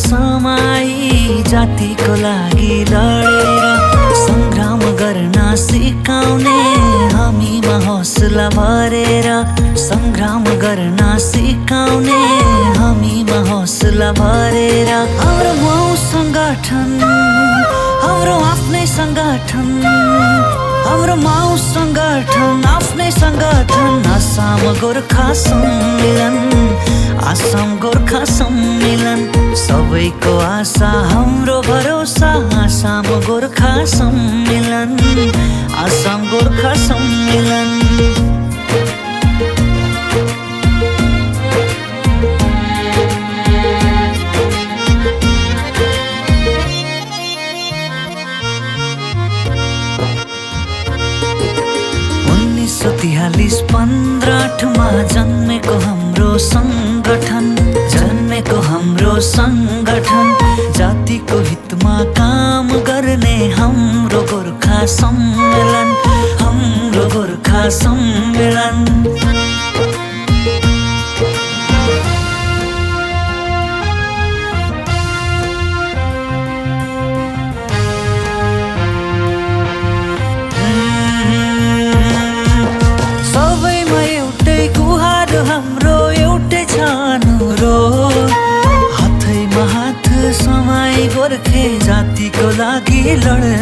समाई जातिको लागि लडेर संग्राम गर्न सिकाउने हामीमा हौसला भरेर संग्राम गर्न सिकाउने हामीमा हौसला भरेर हाम्रो गाउँ संगठन हाम्रो आफ्नै संगठन हाम्रो माउ संगठन आफ्नै संगठन आसाम गोर्खा सम्मेलन आसाम गोर्खा सम्मेलन सबैको आशा हाम्रो भरोसा आसाम गोर्खा सम्मेलन आसाम गोर्खा सम्मेलन तिहालिस 15 जन्मेको हाम्रो संगठन जन्मेको हाम्रो संगठन जातिको हितमा काम गर्ने हाम्रो गोर्खा सम्मेलन हाम्रो गोर्खा सम्मेलन हाम्रो एउटै छ अनुरोध हातैमा हात समाई गोर्खे जातिको लागि लड